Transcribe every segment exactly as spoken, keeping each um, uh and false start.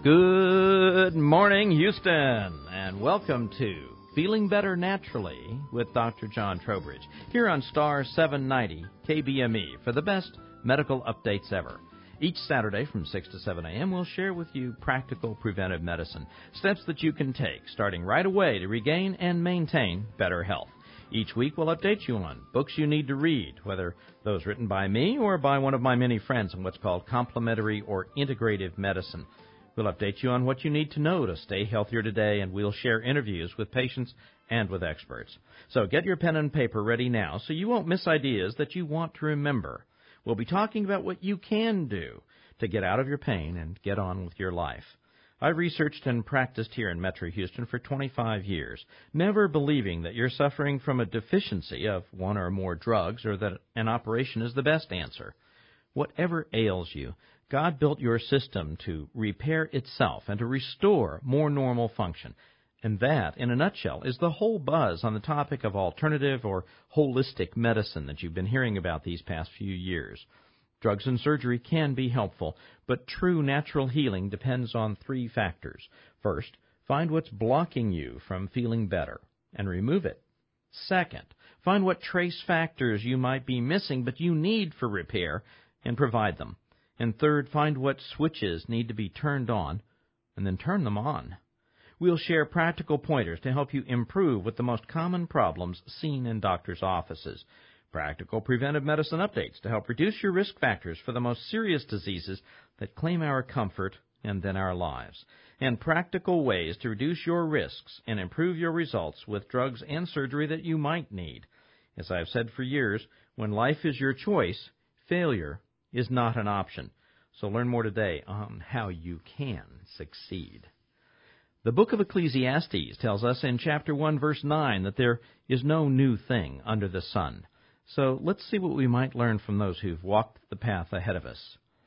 Good morning, Houston, and welcome to Feeling Better Naturally with Doctor John Trowbridge, here on Star seven ninety K B M E for the best medical updates ever. Each Saturday from six to seven a.m., we'll share with you practical preventive medicine, steps that you can take starting right away to regain and maintain better health. Each week we'll update you on books you need to read, whether those written by me or by one of my many friends on what's called complementary or integrative medicine. We'll update you on what you need to know to stay healthier today, and we'll share interviews with patients and with experts. So get your pen and paper ready now so you won't miss ideas that you want to remember. We'll be talking about what you can do to get out of your pain and get on with your life. I've researched and practiced here in Metro Houston for twenty-five years, never believing that you're suffering from a deficiency of one or more drugs or that an operation is the best answer. Whatever ails you, God built your system to repair itself and to restore more normal function. And that, in a nutshell, is the whole buzz on the topic of alternative or holistic medicine that you've been hearing about these past few years. Drugs and surgery can be helpful, but true natural healing depends on three factors. First, find what's blocking you from feeling better and remove it. Second, find what trace factors you might be missing but you need for repair and provide them. And third, find what switches need to be turned on, and then turn them on. We'll share practical pointers to help you improve with the most common problems seen in doctors' offices. Practical preventive medicine updates to help reduce your risk factors for the most serious diseases that claim our comfort and then our lives. And practical ways to reduce your risks and improve your results with drugs and surgery that you might need. As I've said for years, when life is your choice, failure is not an option. So learn more today on how you can succeed. The book of Ecclesiastes tells us in chapter one, verse nine, that there is no new thing under the sun. So let's see what we might learn from those who've walked the path ahead of us.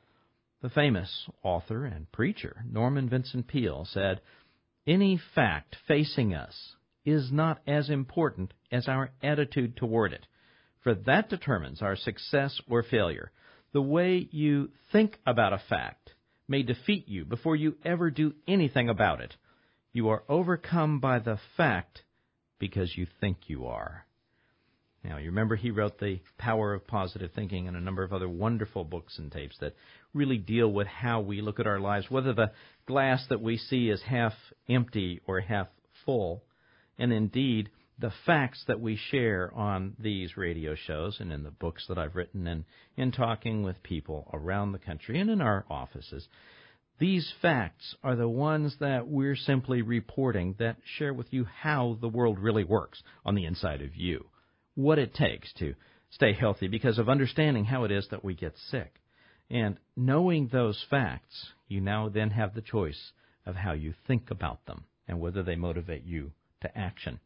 The famous author and preacher, Norman Vincent Peale, said, "Any fact facing us is not as important as our attitude toward it, for that determines our success or failure. The way you think about a fact may defeat you before you ever do anything about it. You are overcome by the fact because you think you are." Now, you remember he wrote The Power of Positive Thinking and a number of other wonderful books and tapes that really deal with how we look at our lives, whether the glass that we see is half empty or half full, and indeed the facts that we share on these radio shows and in the books that I've written and in talking with people around the country and in our offices. These facts are the ones that we're simply reporting that share with you how the world really works on the inside of you, what it takes to stay healthy because of understanding how it is that we get sick. And knowing those facts, you now then have the choice of how you think about them and whether they motivate you to action.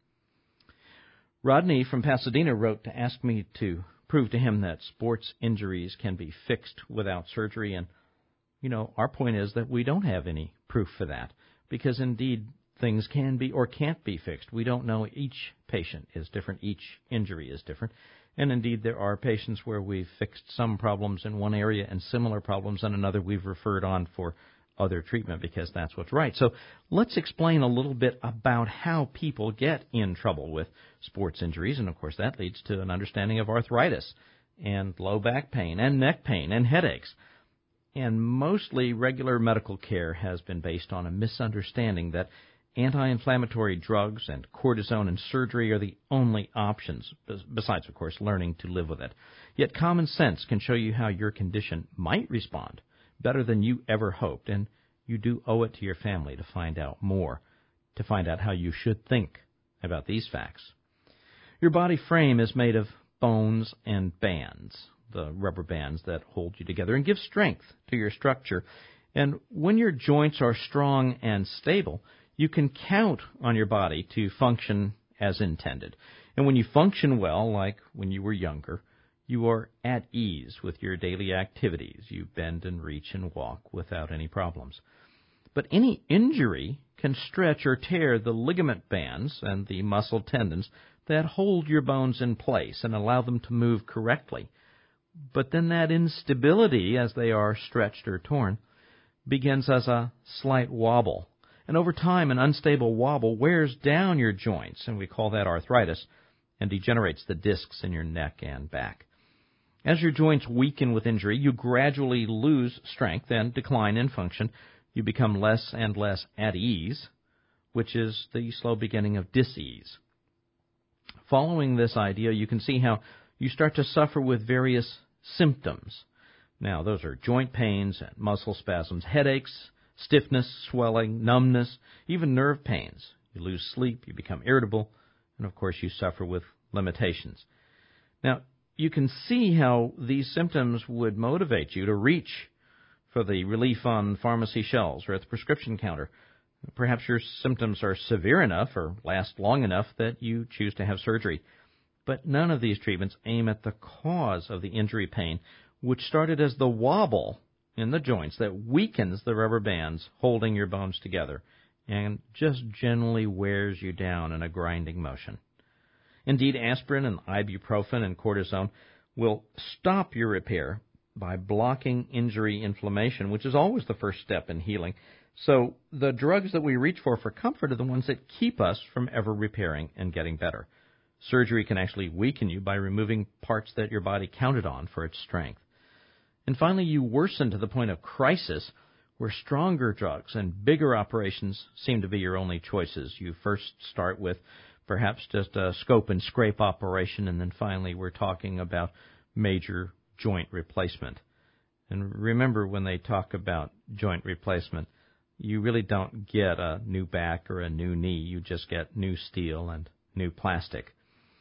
Rodney from Pasadena wrote to ask me to prove to him that sports injuries can be fixed without surgery. And, you know, our point is that we don't have any proof for that because, indeed, things can be or can't be fixed. We don't know. Each patient is different. Each injury is different. And, indeed, there are patients where we've fixed some problems in one area and similar problems in another we've referred on for other treatment because that's what's right. So let's explain a little bit about how people get in trouble with sports injuries, and of course that leads to an understanding of arthritis and low back pain and neck pain and headaches. And mostly regular medical care has been based on a misunderstanding that anti-inflammatory drugs and cortisone and surgery are the only options, besides, of course, learning to live with it. Yet common sense can show you how your condition might respond better than you ever hoped, and you do owe it to your family to find out more, to find out how you should think about these facts. Your body frame is made of bones and bands, the rubber bands that hold you together and give strength to your structure. And when your joints are strong and stable, you can count on your body to function as intended. And when you function well, like when you were younger, you are at ease with your daily activities. You bend and reach and walk without any problems. But any injury can stretch or tear the ligament bands and the muscle tendons that hold your bones in place and allow them to move correctly. But then that instability, as they are stretched or torn, begins as a slight wobble. And over time, an unstable wobble wears down your joints, and we call that arthritis, and degenerates the discs in your neck and back. As your joints weaken with injury, you gradually lose strength and decline in function. You become less and less at ease, which is the slow beginning of dis-ease. Following this idea, you can see how you start to suffer with various symptoms. Now, those are joint pains and muscle spasms, headaches, stiffness, swelling, numbness, even nerve pains. You lose sleep, you become irritable, and of course you suffer with limitations. Now, you can see how these symptoms would motivate you to reach for the relief on pharmacy shelves or at the prescription counter. Perhaps your symptoms are severe enough or last long enough that you choose to have surgery. But none of these treatments aim at the cause of the injury pain, which started as the wobble in the joints that weakens the rubber bands holding your bones together and just generally wears you down in a grinding motion. Indeed, aspirin and ibuprofen and cortisone will stop your repair by blocking injury inflammation, which is always the first step in healing. So the drugs that we reach for for comfort are the ones that keep us from ever repairing and getting better. Surgery can actually weaken you by removing parts that your body counted on for its strength. And finally, you worsen to the point of crisis, where stronger drugs and bigger operations seem to be your only choices. You first start with perhaps just a scope and scrape operation, and then finally we're talking about major joint replacement. And remember, when they talk about joint replacement, you really don't get a new back or a new knee. You just get new steel and new plastic.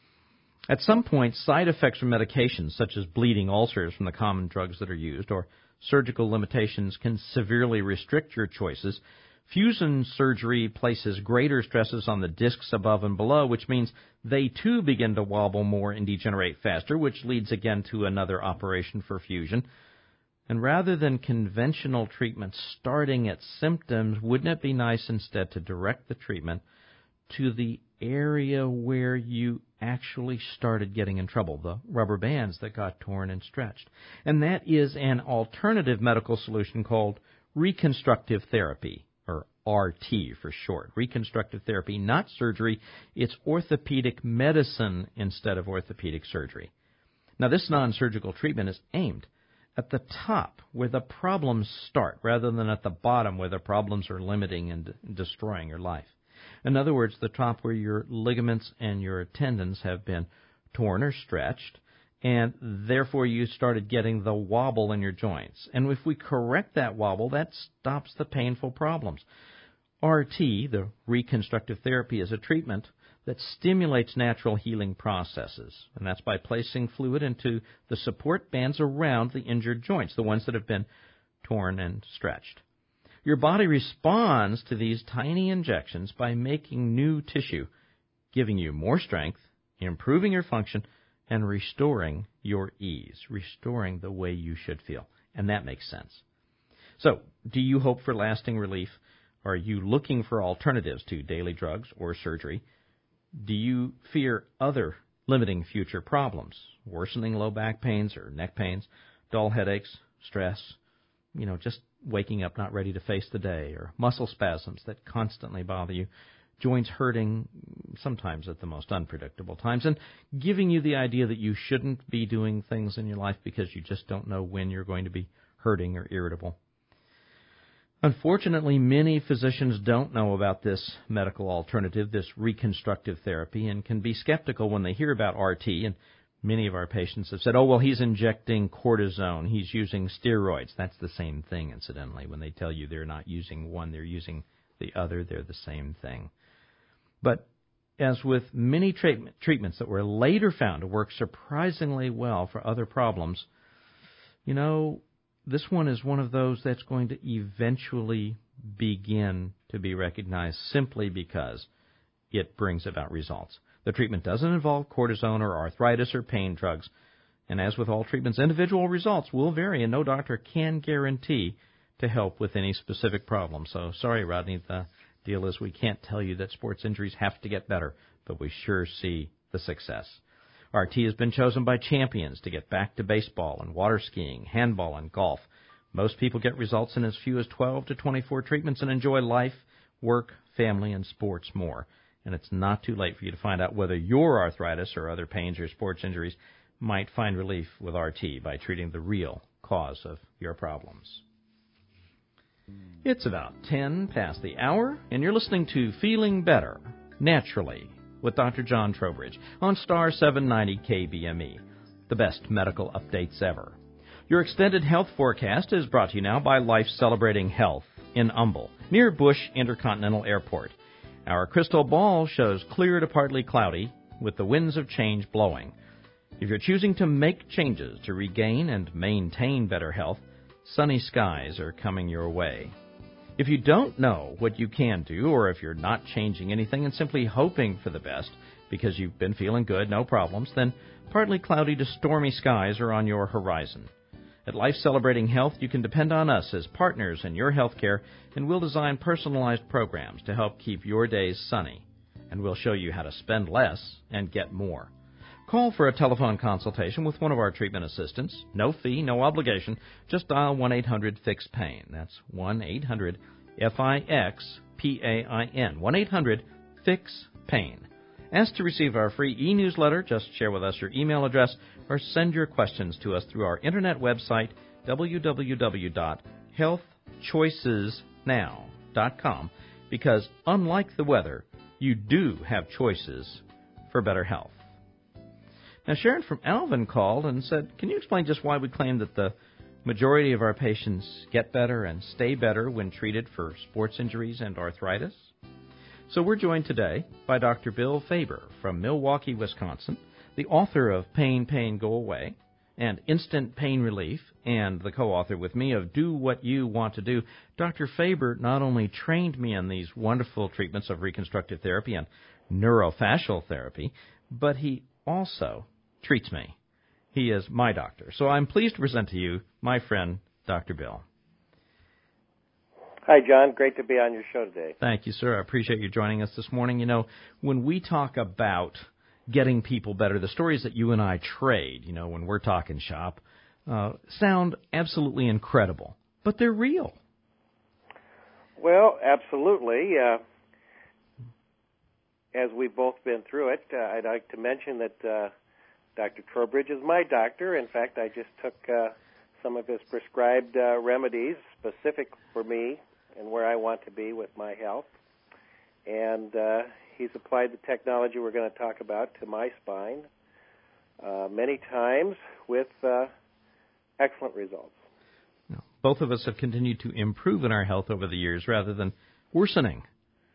At some point, side effects from medications, such as bleeding ulcers from the common drugs that are used, or surgical limitations can severely restrict your choices. Fusion surgery places greater stresses on the discs above and below, which means they too begin to wobble more and degenerate faster, which leads again to another operation for fusion. And rather than conventional treatment starting at symptoms, wouldn't it be nice instead to direct the treatment to the area where you actually started getting in trouble, the rubber bands that got torn and stretched? And that is an alternative medical solution called reconstructive therapy, or R T for short. Reconstructive therapy, not surgery. It's orthopedic medicine instead of orthopedic surgery. Now, this non-surgical treatment is aimed at the top where the problems start, rather than at the bottom where the problems are limiting and destroying your life. In other words, the top where your ligaments and your tendons have been torn or stretched, and therefore you started getting the wobble in your joints. And if we correct that wobble, that stops the painful problems. R T, the reconstructive therapy, is a treatment that stimulates natural healing processes, and that's by placing fluid into the support bands around the injured joints, the ones that have been torn and stretched. Your body responds to these tiny injections by making new tissue, giving you more strength, improving your function, and restoring your ease, restoring the way you should feel. And that makes sense. So, do you hope for lasting relief? Are you looking for alternatives to daily drugs or surgery? Do you fear other limiting future problems, worsening low back pains or neck pains, dull headaches, stress, you know, just waking up not ready to face the day, or muscle spasms that constantly bother you, joints hurting sometimes at the most unpredictable times, and giving you the idea that you shouldn't be doing things in your life because you just don't know when you're going to be hurting or irritable? Unfortunately, many physicians don't know about this medical alternative, this reconstructive therapy, and can be skeptical when they hear about R T. And many of our patients have said, oh, well, he's injecting cortisone, he's using steroids. That's the same thing, incidentally. When they tell you they're not using one, they're using the other. They're the same thing. But as with many treatment, treatments that were later found to work surprisingly well for other problems, you know, this one is one of those that's going to eventually begin to be recognized simply because it brings about results. The treatment doesn't involve cortisone or arthritis or pain drugs. And as with all treatments, individual results will vary, and no doctor can guarantee to help with any specific problem. So sorry, Rodney, the deal is we can't tell you that sports injuries have to get better, but we sure see the success. R T has been chosen by champions to get back to baseball and water skiing, handball and golf. Most people get results in as few as twelve to twenty-four treatments and enjoy life, work, family, and sports more. And it's not too late for you to find out whether your arthritis or other pains or sports injuries might find relief with R T by treating the real cause of your problems. It's about ten past the hour, and you're listening to Feeling Better Naturally with Doctor John Trowbridge on Star seven ninety K B M E, the best medical updates ever. Your extended health forecast is brought to you now by Life Celebrating Health in Humble, near Bush Intercontinental Airport. Our crystal ball shows clear to partly cloudy with the winds of change blowing. If you're choosing to make changes to regain and maintain better health, sunny skies are coming your way. If you don't know what you can do, or if you're not changing anything and simply hoping for the best because you've been feeling good, no problems, then partly cloudy to stormy skies are on your horizon. At Life Celebrating Health, you can depend on us as partners in your health care, and we'll design personalized programs to help keep your days sunny. And we'll show you how to spend less and get more. Call for a telephone consultation with one of our treatment assistants. No fee, no obligation. Just dial one eight hundred fix pain. That's one eight hundred F I X P A I N. one eight hundred fix pain. Ask to receive our free e-newsletter. Just share with us your email address or send your questions to us through our internet website, w w w dot health choices now dot com, because unlike the weather, you do have choices for better health. Now, Sharon from Alvin called and said, can you explain just why we claim that the majority of our patients get better and stay better when treated for sports injuries and arthritis? So we're joined today by Doctor Bill Faber from Milwaukee, Wisconsin, the author of Pain, Pain, Go Away and Instant Pain Relief, and the co-author with me of Do What You Want to Do. Doctor Faber not only trained me in these wonderful treatments of reconstructive therapy and neurofascial therapy, but he also treats me. He is my doctor. So I'm pleased to present to you my friend, Doctor Bill. Hi, John. Great to be on your show today. Thank you, sir. I appreciate you joining us this morning. You know, when we talk about getting people better, the stories that you and I trade, you know, when we're talking shop, uh, sound absolutely incredible, but they're real. Well, absolutely. Uh, as we've both been through it, uh, I'd like to mention that uh, Doctor Trowbridge is my doctor. In fact, I just took uh, some of his prescribed uh, remedies specific for me and where I want to be with my health. And uh, he's applied the technology we're going to talk about to my spine uh, many times with uh, excellent results. No, both of us have continued to improve in our health over the years rather than worsening.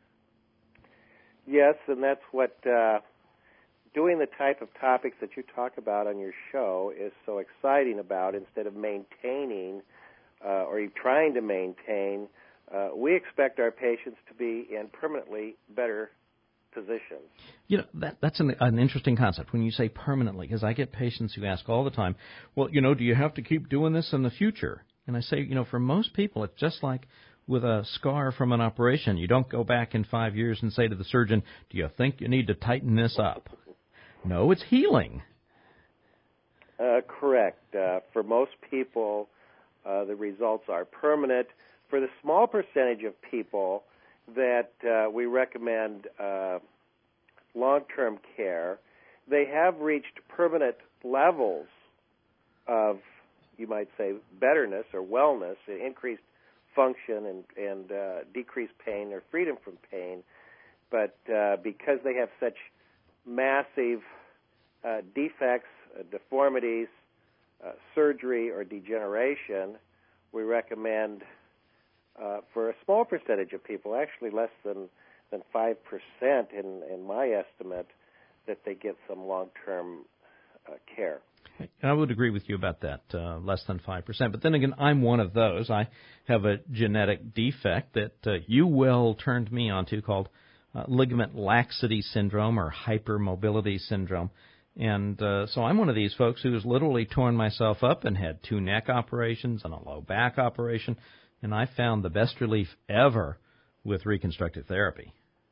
Yes, and that's what uh, doing the type of topics that you talk about on your show is so exciting about. Instead of maintaining uh, or trying to maintain, uh, we expect our patients to be in permanently better positions. You know, that, that's an, an interesting concept when you say permanently, because I get patients who ask all the time, well, you know, do you have to keep doing this in the future? And I say, you know, for most people, it's just like with a scar from an operation. You don't go back in five years and say to the surgeon, do you think you need to tighten this up? No, it's healing. Uh, correct. Uh, for most people, uh, the results are permanent. For the small percentage of people that uh, we recommend uh, long-term care, they have reached permanent levels of, you might say, betterness or wellness, increased function and, and uh, decreased pain or freedom from pain. But uh, because they have such massive uh, defects, uh, deformities, uh, surgery, or degeneration, we recommend uh, for a small percentage of people, actually less than, than five percent in, in my estimate, that they get some long-term uh, care. I would agree with you about that, uh, less than five percent. But then again, I'm one of those. I have a genetic defect that uh, you well turned me onto called uh, ligament laxity syndrome or hypermobility syndrome. And uh, so I'm one of these folks who has literally torn myself up and had two neck operations and a low back operation, and I found the best relief ever with reconstructive therapy.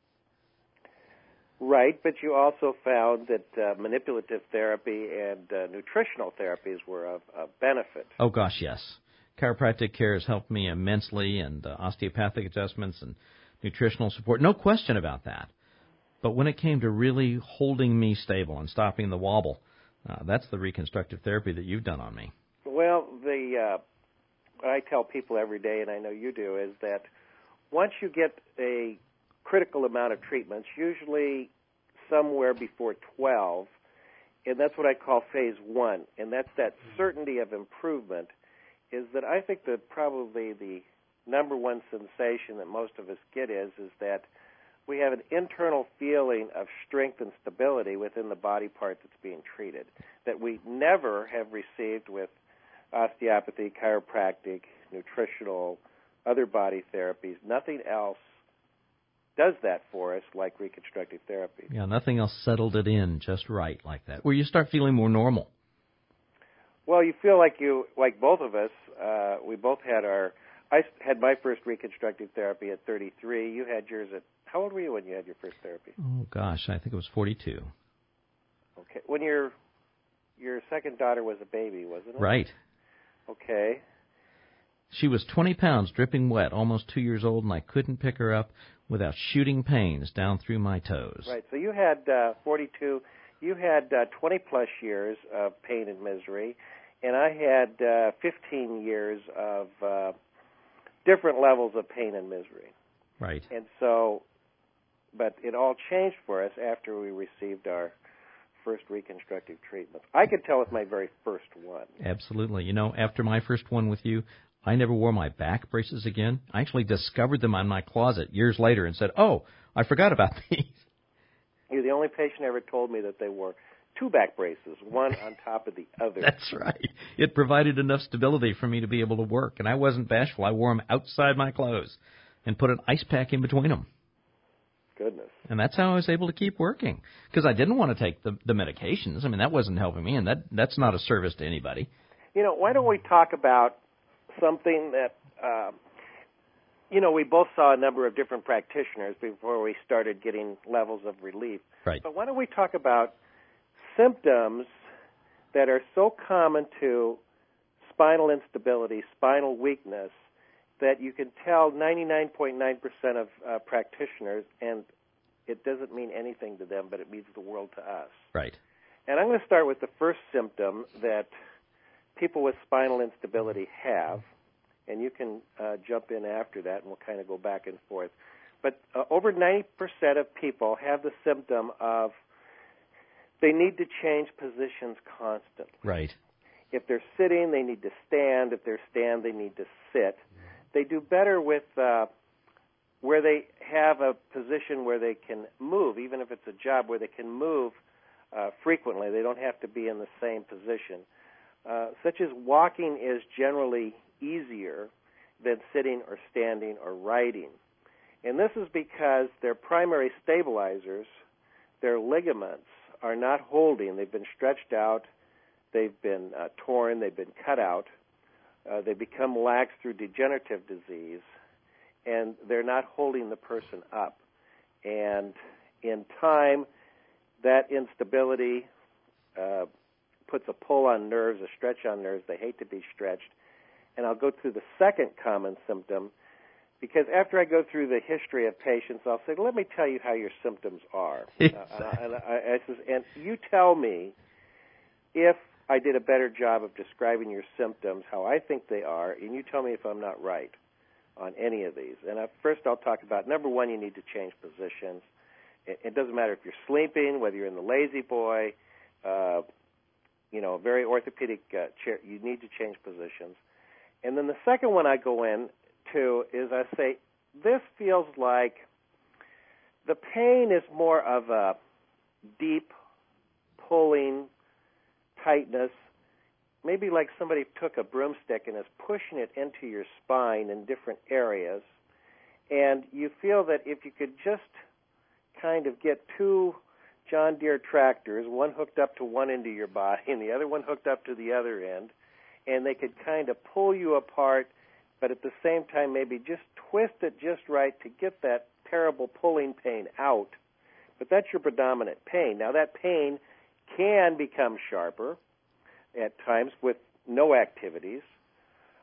Right, but you also found that uh, manipulative therapy and uh, nutritional therapies were of, of benefit. Oh, gosh, yes. chiropractic care has helped me immensely, and uh, osteopathic adjustments and nutritional support. No question about that. But when it came to really holding me stable and stopping the wobble, uh, that's the reconstructive therapy that you've done on me. Well, the uh, what I tell people every day, and I know you do, is that once you get a critical amount of treatments, usually somewhere before twelve, and that's what I call phase one, and that's that certainty of improvement, is that I think that probably the number one sensation that most of us get is, is that we have an internal feeling of strength and stability within the body part that's being treated that we never have received with osteopathy, chiropractic, nutritional, other body therapies. Nothing else does that for us like reconstructive therapy. Yeah, nothing else settled it in just right like that, where you start feeling more normal. Well, you feel like you, like both of us, uh, we both had our, I had my first reconstructive therapy at thirty-three. You had yours at, how old were you when you had your first therapy? Oh, gosh, I think it was forty-two. Okay. When your your second daughter was a baby, wasn't it? Right. Okay. She was twenty pounds, dripping wet, almost two years old, and I couldn't pick her up without shooting pains down through my toes. Right. So you had uh, forty-two. You had uh, twenty-plus years of pain and misery, and I had uh, fifteen years of uh, different levels of pain and misery. Right. And so, but it all changed for us after we received our first reconstructive treatments. I could tell with my very first one. Absolutely. You know, after my first one with you, I never wore my back braces again. I actually discovered them in my closet years later and said, oh, I forgot about these. You're the only patient ever told me that they wore two back braces, one on top of the other. That's right. It provided enough stability for me to be able to work, and I wasn't bashful. I wore them outside my clothes and put an ice pack in between them. Goodness. And that's how I was able to keep working, because I didn't want to take the, the medications. I mean, that wasn't helping me, and that that's not a service to anybody. You know, why don't we talk about something that, uh, you know, we both saw a number of different practitioners before we started getting levels of relief. Right. But why don't we talk about symptoms that are so common to spinal instability, spinal weakness, that you can tell ninety-nine point nine percent of uh, practitioners, and it doesn't mean anything to them, but it means the world to us. Right. And I'm going to start with the first symptom that people with spinal instability have, and you can uh, jump in after that, and we'll kind of go back and forth. But uh, over ninety percent of people have the symptom of they need to change positions constantly. Right. If they're sitting, they need to stand. If they're stand, they need to sit. They do better with uh, where they have a position where they can move, even if it's a job where they can move uh, frequently. They don't have to be in the same position. Uh, such as walking is generally easier than sitting or standing or writing. And this is because their primary stabilizers, their ligaments, are not holding. They've been stretched out, they've been uh, torn, they've been cut out, uh, they become lax through degenerative disease, and they're not holding the person up. And in time, that instability uh, puts a pull on nerves, a stretch on nerves. They hate to be stretched. And I'll go through the second common symptom, because after I go through the history of patients, I'll say, let me tell you how your symptoms are. Exactly. Uh, and, I, I says, and you tell me if I did a better job of describing your symptoms, how I think they are, and you tell me if I'm not right on any of these. And I, first I'll talk about, number one, you need to change positions. It, it doesn't matter if you're sleeping, whether you're in the lazy boy, uh, you know, a very orthopedic uh, chair, you need to change positions. And then the second one I go in to is I say, this feels like the pain is more of a deep pulling tightness, maybe like somebody took a broomstick and is pushing it into your spine in different areas. And you feel that if you could just kind of get two John Deere tractors, one hooked up to one end of your body and the other one hooked up to the other end, and they could kind of pull you apart, but at the same time maybe just twist it just right to get that terrible pulling pain out. But that's your predominant pain. Now that pain can become sharper at times with no activities.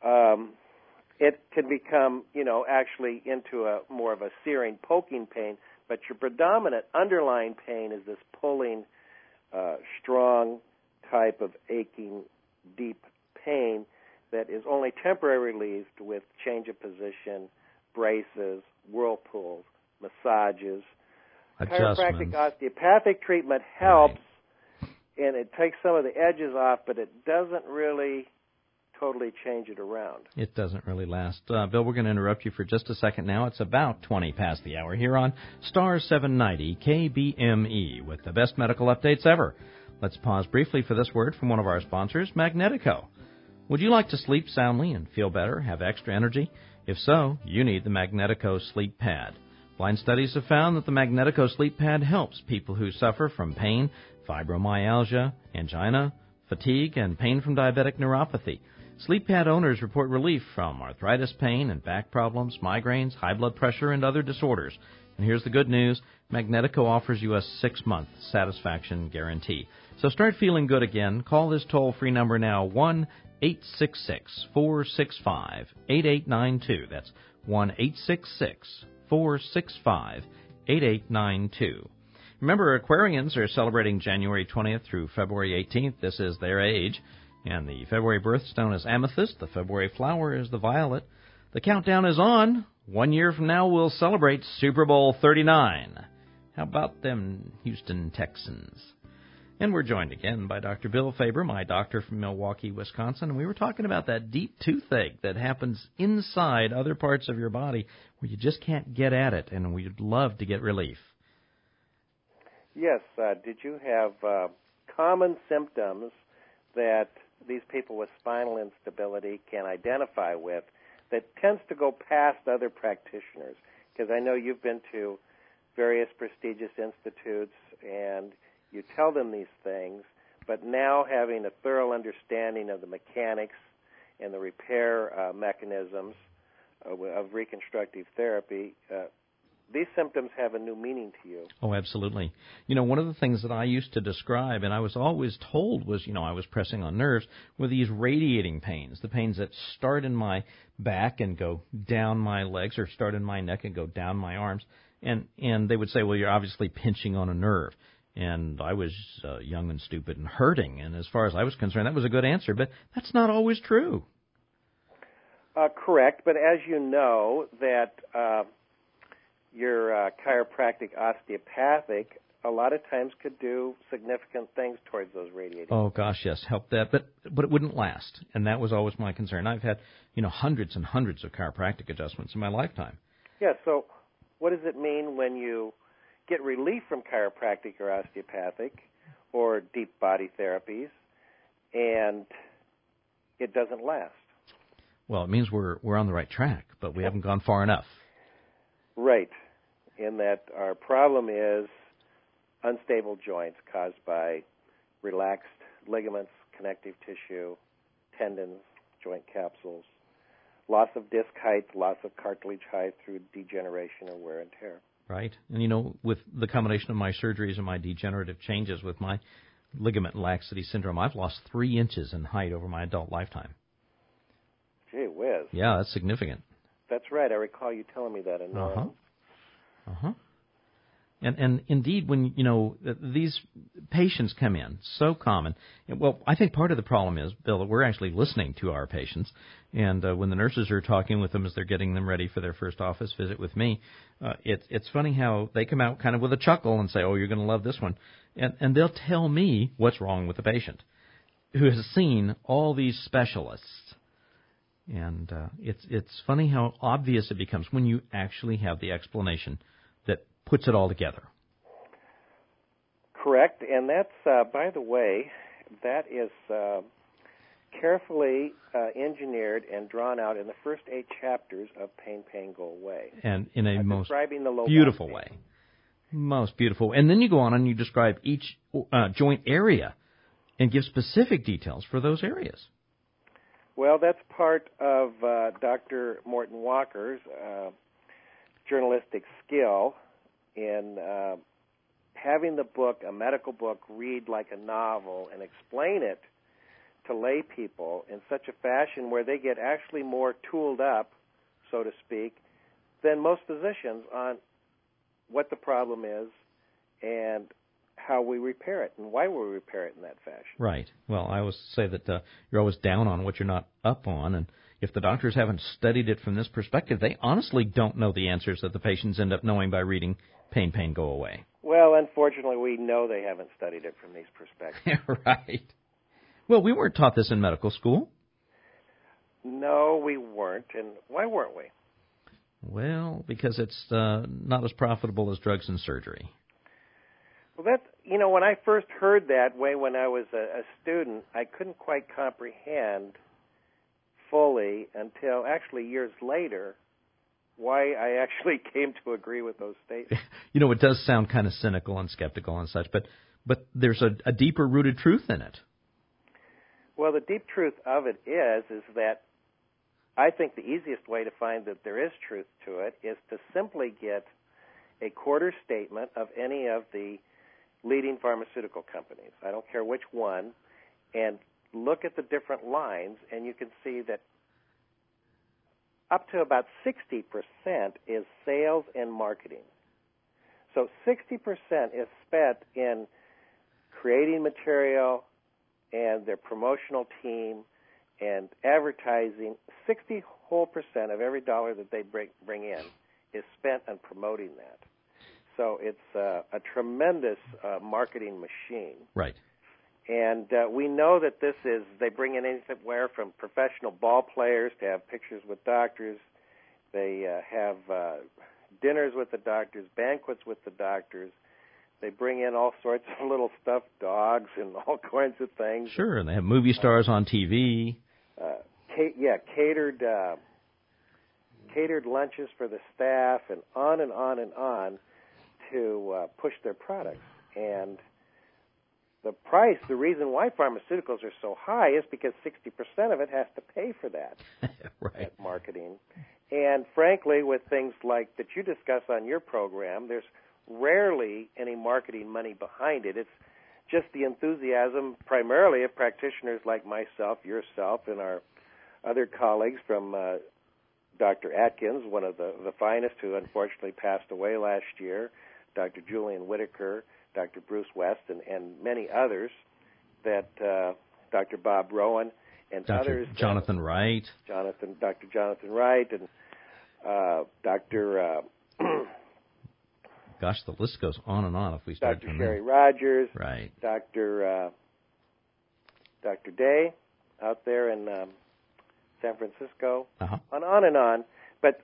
um, it can become, you know, actually into a more of a searing, poking pain. But your predominant underlying pain is this pulling, uh, strong type of aching, deep pain that is only temporarily relieved with change of position, braces, whirlpools, massages. Chiropractic osteopathic treatment helps, right, and it takes some of the edges off, but it doesn't really totally change it around. It doesn't really last. Uh, Bill, we're going to interrupt you for just a second now. It's about twenty past the hour here on Star seven ninety K B M E with the best medical updates ever. Let's pause briefly for this word from one of our sponsors, Magnetico. Would you like to sleep soundly and feel better, have extra energy? If so, you need the Magnetico Sleep Pad. Blind studies have found that the Magnetico Sleep Pad helps people who suffer from pain, fibromyalgia, angina, fatigue, and pain from diabetic neuropathy. Sleep Pad owners report relief from arthritis pain and back problems, migraines, high blood pressure, and other disorders. And here's the good news. Magnetico offers you a six-month satisfaction guarantee. So start feeling good again. Call this toll-free number now, one eight six six, four six five, eight eight nine two. That's one eight six six, four six five, eight eight nine two. Remember, Aquarians are celebrating January twentieth through February eighteenth. This is their age. And the February birthstone is amethyst. The February flower is the violet. The countdown is on. One year from now, we'll celebrate Super Bowl thirty-nine. How about them Houston Texans? And we're joined again by Doctor Bill Faber, my doctor from Milwaukee, Wisconsin. And we were talking about that deep toothache that happens inside other parts of your body where you just can't get at it, and we'd love to get relief. Yes. Uh, did you have uh, common symptoms that these people with spinal instability can identify with that tends to go past other practitioners? Because I know you've been to various prestigious institutes and you tell them these things, but now having a thorough understanding of the mechanics and the repair uh, mechanisms of, of reconstructive therapy, uh, these symptoms have a new meaning to you. Oh, absolutely. You know, one of the things that I used to describe, and I was always told was, you know, I was pressing on nerves, were these radiating pains, the pains that start in my back and go down my legs, or start in my neck and go down my arms. And, and they would say, well, you're obviously pinching on a nerve. And I was uh, young and stupid and hurting, and as far as I was concerned, that was a good answer, but that's not always true. Uh, correct, but as you know, that uh, your uh, chiropractic osteopathic a lot of times could do significant things towards those radiating. Oh gosh, yes, help that, but but it wouldn't last, and that was always my concern. I've had, you know, hundreds and hundreds of chiropractic adjustments in my lifetime. Yeah. So, what does it mean when you get relief from chiropractic or osteopathic or deep body therapies, and it doesn't last? Well, it means we're we're on the right track, but we haven't gone far enough. Right, in that our problem is unstable joints caused by relaxed ligaments, connective tissue, tendons, joint capsules, loss of disc height, loss of cartilage height through degeneration or wear and tear. Right, and you know, with the combination of my surgeries and my degenerative changes with my ligament laxity syndrome, I've lost three inches in height over my adult lifetime. Gee whiz. Yeah, that's significant. That's right. I recall you telling me that in Uh-huh. Uh-huh. And, and indeed, when, you know, these patients come in, so common. Well, I think part of the problem is, Bill, that we're actually listening to our patients. And uh, when the nurses are talking with them as they're getting them ready for their first office visit with me, uh, it, it's funny how they come out kind of with a chuckle and say, oh, you're going to love this one. And, and they'll tell me what's wrong with the patient who has seen all these specialists. And uh, it's it's funny how obvious it becomes when you actually have the explanation that puts it all together. Correct, and that's, uh, by the way, that is uh, carefully uh, engineered and drawn out in the first eight chapters of Pain, Pain, Go Away. And in a uh, most describing the low beautiful back way. Most beautiful. And then you go on and you describe each uh, joint area and give specific details for those areas. Well, that's part of uh, Doctor Morton Walker's uh, journalistic skill in uh, having the book, a medical book, read like a novel and explain it to lay people in such a fashion where they get actually more tooled up, so to speak, than most physicians on what the problem is and how we repair it and why we repair it in that fashion. Right. Well, I always say that uh, you're always down on what you're not up on, and if the doctors haven't studied it from this perspective, they honestly don't know the answers that the patients end up knowing by reading Pain, Pain, Go Away. Well, unfortunately, we know they haven't studied it from these perspectives. Right. Well, we weren't taught this in medical school. No, we weren't. And why weren't we? Well, because it's uh, not as profitable as drugs and surgery. Well, that's, you know, when I first heard that way when I was a, a student, I couldn't quite comprehend fully until actually years later why I actually came to agree with those statements. You know, it does sound kind of cynical and skeptical and such, but but there's a, a deeper rooted truth in it. Well, the deep truth of it is, is that I think the easiest way to find that there is truth to it is to simply get a quarter statement of any of the leading pharmaceutical companies. I don't care which one, and look at the different lines, and you can see that up to about sixty percent is sales and marketing. So sixty percent is spent in creating material and their promotional team and advertising. Sixty whole percent of every dollar that they bring, bring in is spent on promoting that. So it's uh, a tremendous uh, marketing machine. Right. And uh, we know that this is, they bring in anywhere from professional ball players to have pictures with doctors. They uh, have uh, dinners with the doctors, banquets with the doctors. They bring in all sorts of little stuffed dogs and all kinds of things. Sure, and they have movie stars on T V. Uh, ca- yeah, catered uh, catered lunches for the staff, and on and on and on to uh, push their products. And the price, the reason why pharmaceuticals are so high is because sixty percent of it has to pay for that, right. that marketing. And frankly, with things like that you discuss on your program, there's rarely any marketing money behind it. It's just the enthusiasm primarily of practitioners like myself, yourself, and our other colleagues from uh, Doctor Atkins, one of the, the finest, who unfortunately passed away last year, Doctor Julian Whitaker, Doctor Bruce West, and, and many others, that uh, Doctor Bob Rowan, and Doctor others. Jonathan uh, Wright. Jonathan, Doctor Jonathan Wright, and uh, Doctor Uh, Gosh, the list goes on and on if we start. Doctor Sherry Rogers, right? Doctor Uh, Doctor Day, out there in um, San Francisco, uh-huh. on on and on. But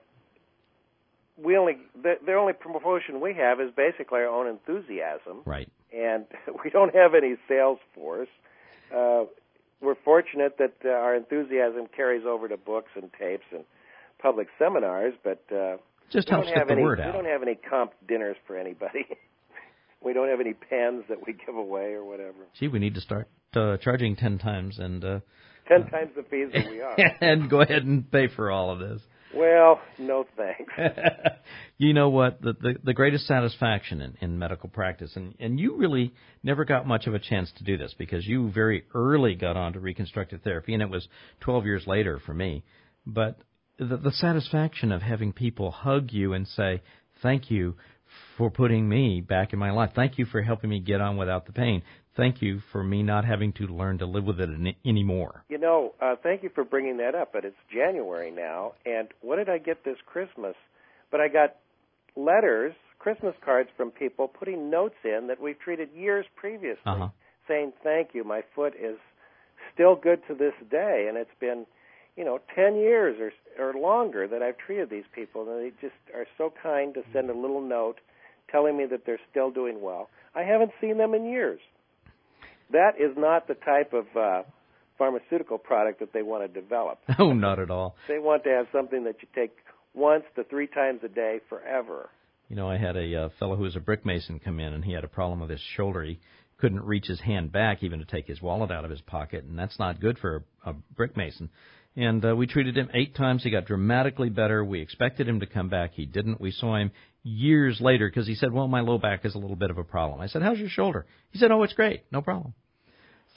we only the, the only promotion we have is basically our own enthusiasm, right? And we don't have any sales force. Uh, we're fortunate that uh, our enthusiasm carries over to books and tapes and public seminars, but uh, just helps get the any, word out. We don't have any comp dinners for anybody. We don't have any pens that we give away or whatever. Gee, we need to start uh, charging ten times and uh, ten uh, times the fees that we are, and go ahead and pay for all of this. Well, no thanks. You know what? The, the the greatest satisfaction in, in medical practice, and, and you really never got much of a chance to do this because you very early got on to reconstructive therapy, and it was twelve years later for me. But the, the satisfaction of having people hug you and say, thank you for putting me back in my life. Thank you for helping me get on without the pain. Thank you for me not having to learn to live with it any, anymore. You know, uh, thank you for bringing that up, but it's January now, and what did I get this Christmas? But I got letters, Christmas cards from people putting notes in that we've treated years previously, uh-huh. saying thank you. My foot is still good to this day, and it's been, you know, ten years or or longer that I've treated these people, and they just are so kind to send a little note telling me that they're still doing well. I haven't seen them in years. That is not the type of uh, pharmaceutical product that they want to develop. Oh, not at all. They want to have something that you take once to three times a day forever. You know, I had a uh, fellow who was a brick mason come in, and he had a problem with his shoulder. He couldn't reach his hand back even to take his wallet out of his pocket, and that's not good for a, a brick mason. And uh, we treated him eight times. He got dramatically better. We expected him to come back. He didn't. We saw him years later because he said, well, my low back is a little bit of a problem. I said, how's your shoulder? He said, oh, it's great. No problem.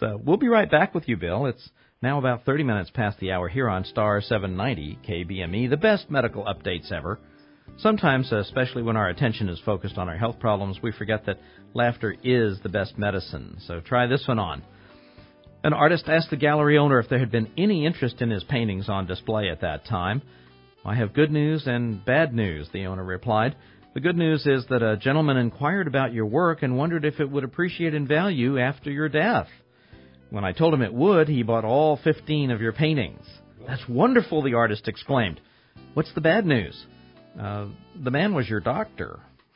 So we'll be right back with you, Bill. It's now about thirty minutes past the hour here on Star seven ninety K B M E, the best medical updates ever. Sometimes, especially when our attention is focused on our health problems, we forget that laughter is the best medicine. So try this one on. An artist asked the gallery owner if there had been any interest in his paintings on display at that time. I have good news and bad news, the owner replied. The good news is that a gentleman inquired about your work and wondered if it would appreciate in value after your death. When I told him it would, he bought all fifteen of your paintings. That's wonderful, the artist exclaimed. What's the bad news? Uh, the man was your doctor.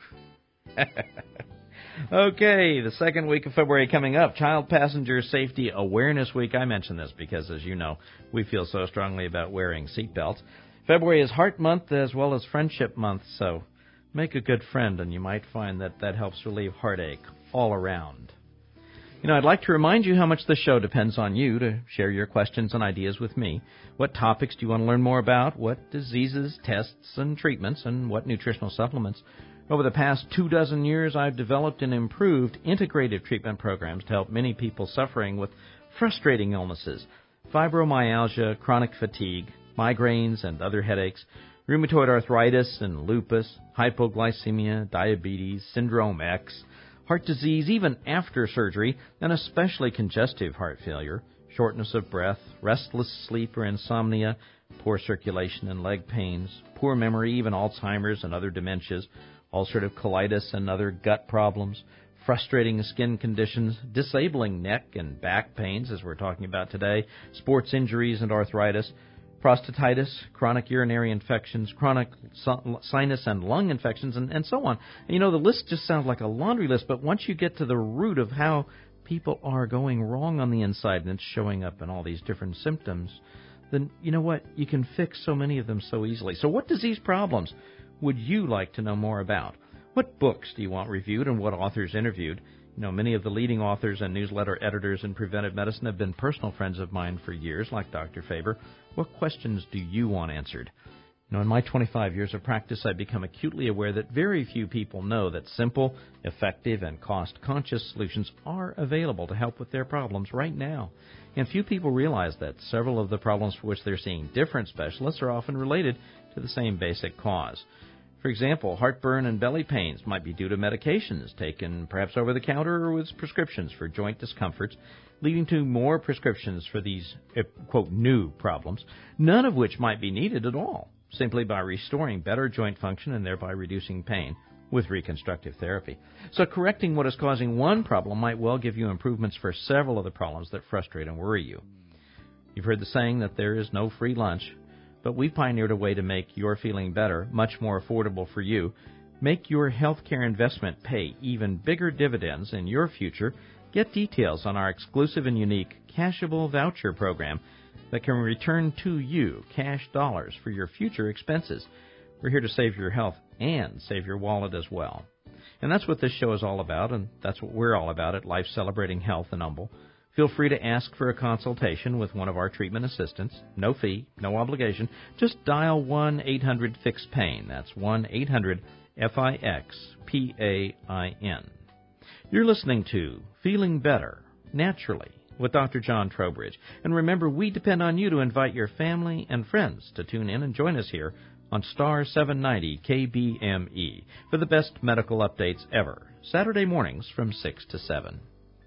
Okay, the second week of February coming up, Child Passenger Safety Awareness Week. I mention this because, as you know, we feel so strongly about wearing seatbelts. February is Heart Month as well as Friendship Month, so make a good friend, and you might find that that helps relieve heartache all around. You know, I'd like to remind you how much the show depends on you to share your questions and ideas with me. What topics do you want to learn more about? What diseases, tests, and treatments, and what nutritional supplements? Over the past two dozen years, I've developed and improved integrative treatment programs to help many people suffering with frustrating illnesses, fibromyalgia, chronic fatigue, migraines and other headaches, rheumatoid arthritis and lupus, hypoglycemia, diabetes, syndrome X, heart disease even after surgery, and especially congestive heart failure, shortness of breath, restless sleep or insomnia, poor circulation and leg pains, poor memory, even Alzheimer's and other dementias, ulcerative colitis and other gut problems, frustrating skin conditions, disabling neck and back pains, as we're talking about today, sports injuries and arthritis, prostatitis, chronic urinary infections, chronic sinus and lung infections, and, and so on. And, you know, the list just sounds like a laundry list, but once you get to the root of how people are going wrong on the inside and it's showing up in all these different symptoms, then, you know what, you can fix so many of them so easily. So what disease problems would you like to know more about? What books do you want reviewed and what authors interviewed? You know, many of the leading authors and newsletter editors in preventive medicine have been personal friends of mine for years, like Doctor Faber. What questions do you want answered? You know, in my twenty-five years of practice, I've become acutely aware that very few people know that simple, effective, and cost-conscious solutions are available to help with their problems right now. And few people realize that several of the problems for which they're seeing different specialists are often related to the same basic cause. For example, heartburn and belly pains might be due to medications taken perhaps over the counter or with prescriptions for joint discomforts, leading to more prescriptions for these, quote, new problems, none of which might be needed at all, simply by restoring better joint function and thereby reducing pain with reconstructive therapy. So correcting what is causing one problem might well give you improvements for several of the problems that frustrate and worry you. You've heard the saying that there is no free lunch, but we've pioneered a way to make your feeling better much more affordable for you. Make your healthcare investment pay even bigger dividends in your future. Get details on our exclusive and unique cashable voucher program that can return to you cash dollars for your future expenses. We're here to save your health and save your wallet as well. And that's what this show is all about, and that's what we're all about at Life Celebrating Health in Humble. Feel free to ask for a consultation with one of our treatment assistants. No fee, no obligation. Just dial one eight hundred fix pain. That's one eight hundred F I X P A I N. You're listening to Feeling Better Naturally with Doctor John Trowbridge. And remember, we depend on you to invite your family and friends to tune in and join us here on Star seven ninety K B M E for the best medical updates ever, Saturday mornings from six to seven.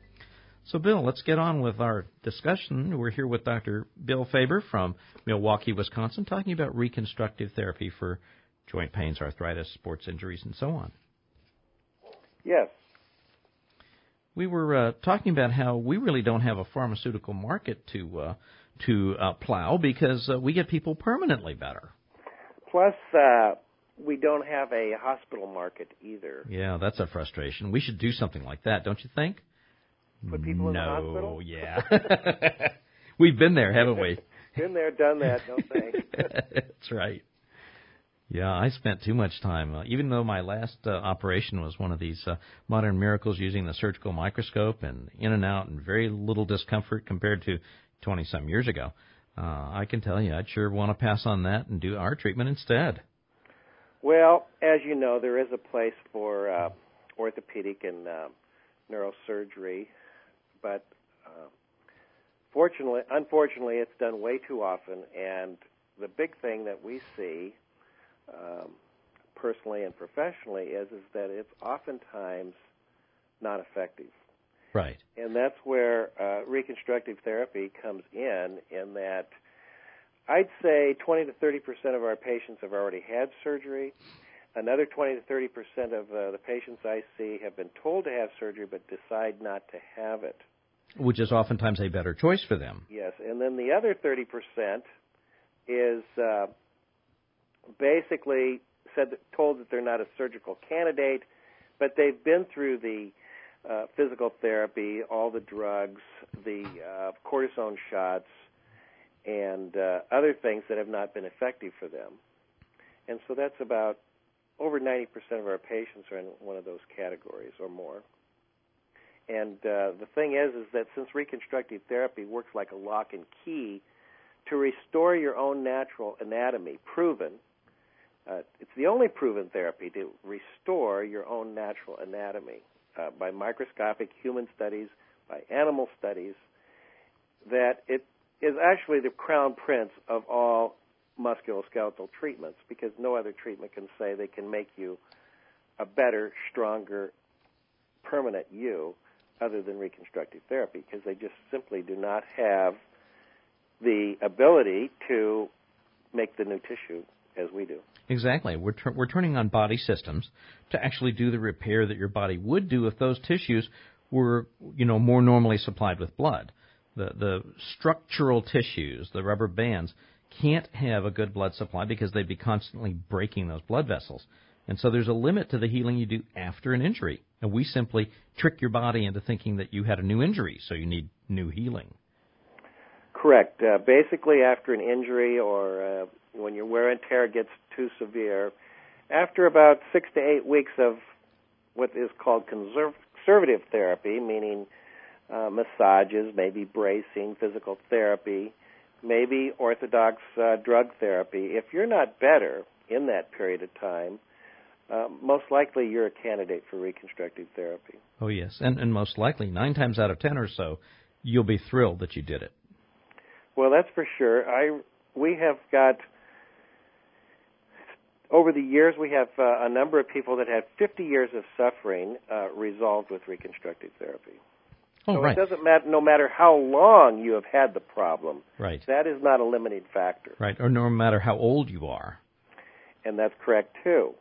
So, Bill, let's get on with our discussion. We're here with Doctor Bill Faber from Milwaukee, Wisconsin, talking about reconstructive therapy for joint pains, arthritis, sports injuries, and so on. Yes. We were uh, talking about how we really don't have a pharmaceutical market to uh, to uh, plow because uh, we get people permanently better. Plus, uh, we don't have a hospital market either. Yeah, that's a frustration. We should do something like that, don't you think? Put people in no, the hospital? No, yeah. We've been there, haven't we? Been there, done that, no thanks. That's right. Yeah, I spent too much time, uh, even though my last uh, operation was one of these uh, modern miracles using the surgical microscope and in and out and very little discomfort compared to twenty-some years ago. Uh, I can tell you, I'd sure want to pass on that and do our treatment instead. Well, as you know, there is a place for uh, orthopedic and uh, neurosurgery, but uh, fortunately, unfortunately, it's done way too often, and the big thing that we see, um, personally and professionally, is is that it's oftentimes not effective. Right. And that's where uh, reconstructive therapy comes in, in that I'd say twenty to thirty percent of our patients have already had surgery. Another twenty to thirty percent of uh, the patients I see have been told to have surgery but decide not to have it. Which is oftentimes a better choice for them. Yes, and then the other thirty percent is uh, basically said that, told that they're not a surgical candidate, but they've been through the uh, physical therapy, all the drugs, the uh, cortisone shots, and uh, other things that have not been effective for them. And so that's about over ninety percent of our patients are in one of those categories or more. And uh, the thing is, is that since reconstructive therapy works like a lock and key to restore your own natural anatomy, proven, uh, it's the only proven therapy to restore your own natural anatomy uh, by microscopic human studies, by animal studies, that it is actually the crown prince of all musculoskeletal treatments, because no other treatment can say they can make you a better, stronger, permanent you other than reconstructive therapy, because they just simply do not have the ability to make the new tissue as we do. Exactly. We're tur- we're turning on body systems to actually do the repair that your body would do if those tissues were, you know, more normally supplied with blood. The the structural tissues, the rubber bands, can't have a good blood supply because they'd be constantly breaking those blood vessels. And so there's a limit to the healing you do after an injury. And we simply trick your body into thinking that you had a new injury, so you need new healing. Correct. Uh, basically, after an injury or uh, when your wear and tear gets too severe, after about six to eight weeks of what is called conserv- conservative therapy, meaning uh, massages, maybe bracing, physical therapy, maybe orthodox uh, drug therapy, if you're not better in that period of time, uh, most likely you're a candidate for reconstructive therapy. Oh, yes. And, and most likely, nine times out of ten or so, you'll be thrilled that you did it. Well, that's for sure. I we have got, over the years, we have uh, a number of people that had fifty years of suffering uh, resolved with reconstructive therapy. Oh, so right. It doesn't matter, no matter how long you have had the problem. Right. That is not a limiting factor. Right, or no matter how old you are. And that's correct, too.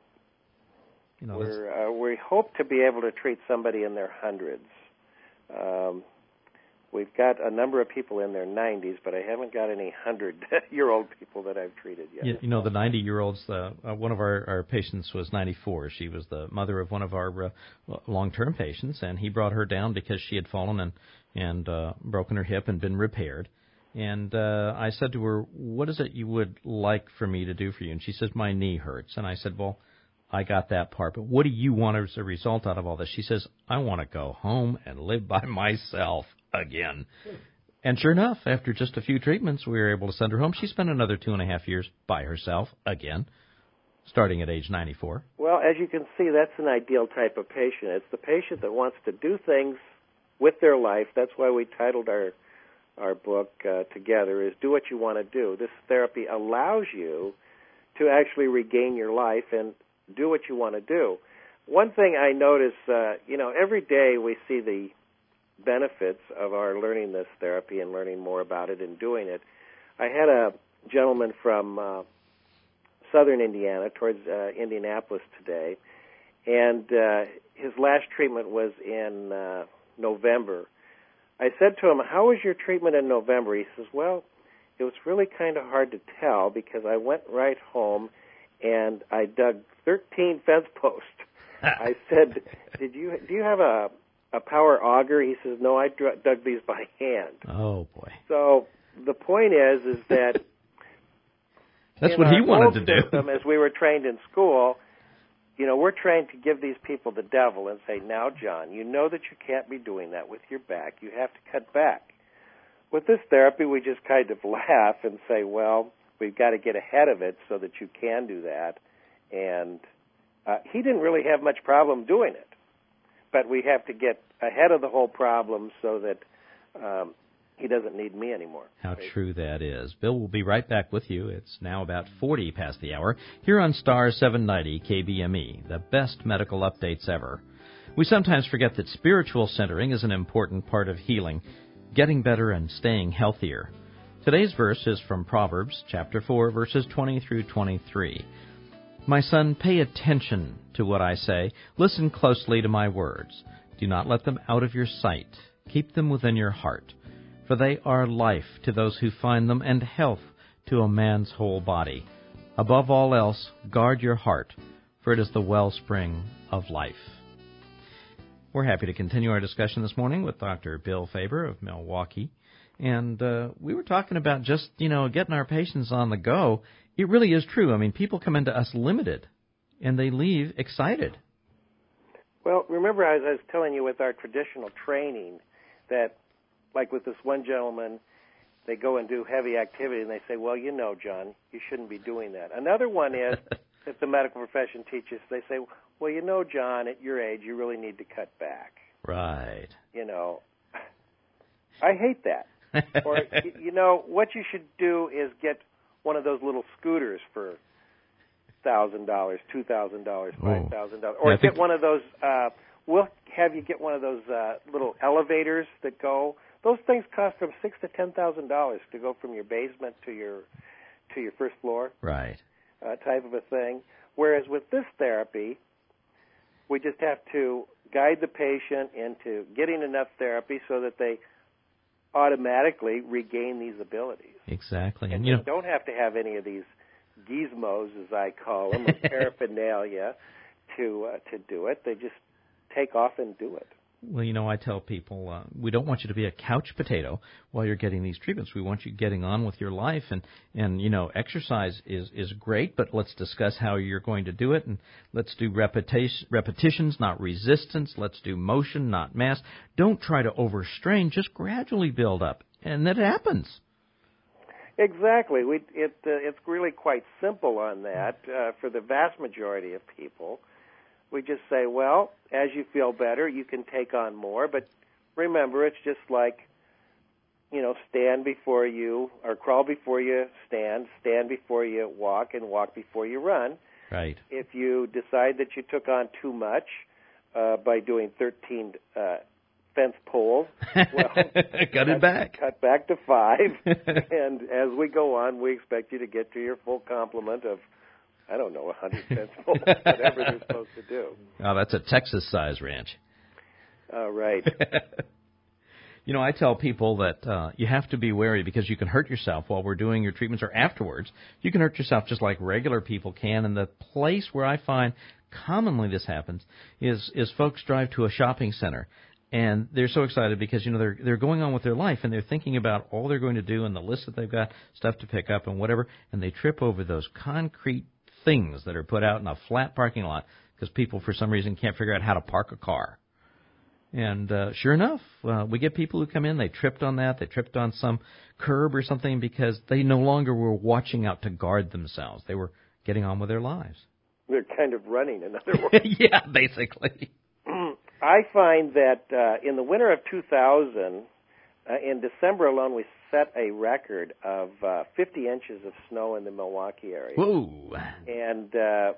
You know, We're, uh, we hope to be able to treat somebody in their hundreds. Um, we've got a number of people in their nineties, but I haven't got any hundred-year-old people that I've treated yet. You, you know, the ninety-year-olds, uh, uh, one of our, our patients was ninety-four. She was the mother of one of our uh, long-term patients, and he brought her down because she had fallen and, and uh, broken her hip and been repaired. And uh, I said to her, what is it you would like for me to do for you? And she says, my knee hurts. And I said, well, I got that part, but what do you want as a result out of all this? She says, I want to go home and live by myself again. And sure enough, after just a few treatments, we were able to send her home. She spent another two and a half years by herself again, starting at age ninety-four. Well, as you can see, that's an ideal type of patient. It's the patient that wants to do things with their life. That's why we titled our our book uh, together, is Do What You Want to Do. This therapy allows you to actually regain your life and do what you want to do. One thing I notice, uh, you know, every day we see the benefits of our learning this therapy and learning more about it and doing it. I had a gentleman from uh, southern Indiana, towards uh, Indianapolis today, and uh, his last treatment was in uh, November. I said to him, how was your treatment in November? He says, well, it was really kind of hard to tell because I went right home and I dug thirteen fence posts. I said, "Did you do you have a a power auger?" He says, "No, I dug these by hand." Oh boy! So the point is, is that that's what he wanted to do. System, as we were trained in school, you know, we're trained to give these people the devil and say, "Now, John, you know that you can't be doing that with your back. You have to cut back." With this therapy, we just kind of laugh and say, "Well, we've got to get ahead of it so that you can do that." And uh, he didn't really have much problem doing it. But we have to get ahead of the whole problem so that um, he doesn't need me anymore. How right? true that is. Bill will be right back with you. It's now about forty past the hour here on Star seven ninety K B M E, the best medical updates ever. We sometimes forget that spiritual centering is an important part of healing, getting better and staying healthier. Today's verse is from Proverbs chapter four, verses twenty through twenty-three. My son, pay attention to what I say. Listen closely to my words. Do not let them out of your sight. Keep them within your heart. For they are life to those who find them, and health to a man's whole body. Above all else, guard your heart, for it is the wellspring of life. We're happy to continue our discussion this morning with Doctor Bill Faber of Milwaukee. And uh, we were talking about just, you know, getting our patients on the go. It really is true. I mean, people come into us limited, and they leave excited. Well, remember, as I was telling you with our traditional training, that, like with this one gentleman, they go and do heavy activity, and they say, well, you know, John, you shouldn't be doing that. Another one is, if the medical profession teaches, they say, well, you know, John, at your age, you really need to cut back. Right. You know, I hate that. Or, you know, what you should do is get one of those little scooters for one thousand dollars, two thousand dollars, five thousand dollars. Or yeah, get one of those, uh, we'll have you get one of those uh, little elevators that go. Those things cost from six to ten thousand dollars to go from your basement to your to your first floor. Right. Uh, type of a thing. Whereas with this therapy, we just have to guide the patient into getting enough therapy so that they automatically regain these abilities. Exactly. And, and you you know, don't have to have any of these gizmos, as I call them, or paraphernalia to uh, to do it. They just take off and do it. Well, you know, I tell people uh, we don't want you to be a couch potato while you're getting these treatments. We want you getting on with your life, and, and you know, exercise is, is great, but let's discuss how you're going to do it, and let's do repetition, repetitions, not resistance. Let's do motion, not mass. Don't try to overstrain. Just gradually build up, and that happens. Exactly. We, it, uh, it's really quite simple on that uh, for the vast majority of people. We just say, well, as you feel better, you can take on more. But remember, it's just like, you know, stand before you, or crawl before you stand, stand before you walk, and walk before you run. Right. If you decide that you took on too much uh, by doing thirteen uh, fence poles, well, cut it back. Cut back to five. And as we go on, we expect you to get to your full complement of, I don't know, one hundred fence poles, whatever they're supposed to do. Oh, that's a Texas-sized ranch. Uh, right. You know, I tell people that uh, you have to be wary because you can hurt yourself while we're doing your treatments or afterwards. You can hurt yourself just like regular people can. And the place where I find commonly this happens is is folks drive to a shopping center. And they're so excited because, you know, they're they're going on with their life, and they're thinking about all they're going to do and the list that they've got, stuff to pick up and whatever, and they trip over those concrete things that are put out in a flat parking lot because people, for some reason, can't figure out how to park a car. And uh, sure enough, uh, we get people who come in, they tripped on that, they tripped on some curb or something because they no longer were watching out to guard themselves. They were getting on with their lives. They're kind of running, in other words. Yeah, basically. I find that uh, in the winter of two thousand, uh, in December alone, we set a record of uh, fifty inches of snow in the Milwaukee area. Whoa. And uh,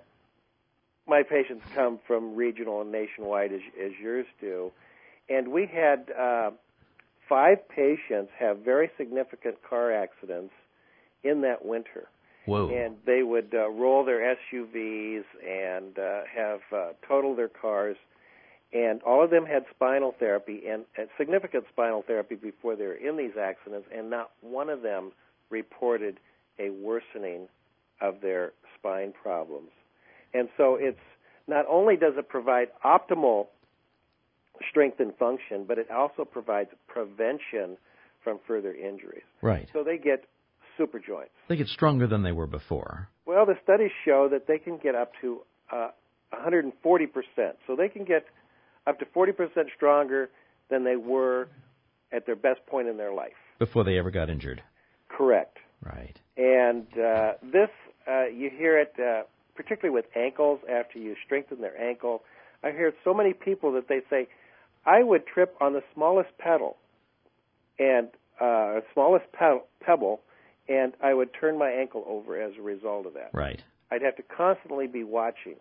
my patients come from regional and nationwide, as, as yours do. And we had uh, five patients have very significant car accidents in that winter. Whoa. And they would uh, roll their S U Vs and uh, have uh, totaled their cars. And all of them had spinal therapy, and, and significant spinal therapy before they were in these accidents, and not one of them reported a worsening of their spine problems. And so it's not only does it provide optimal strength and function, but it also provides prevention from further injuries. Right. So they get super joints. They get stronger than they were before. Well, the studies show that they can get up to uh, one hundred forty percent. So they can get up to forty percent stronger than they were at their best point in their life. Before they ever got injured. Correct. Right. And uh, this, uh, you hear it uh, particularly with ankles after you strengthen their ankle. I hear so many people that they say, I would trip on the smallest pedal, and uh, smallest pe- pebble, and I would turn my ankle over as a result of that. Right. I'd have to constantly be watching.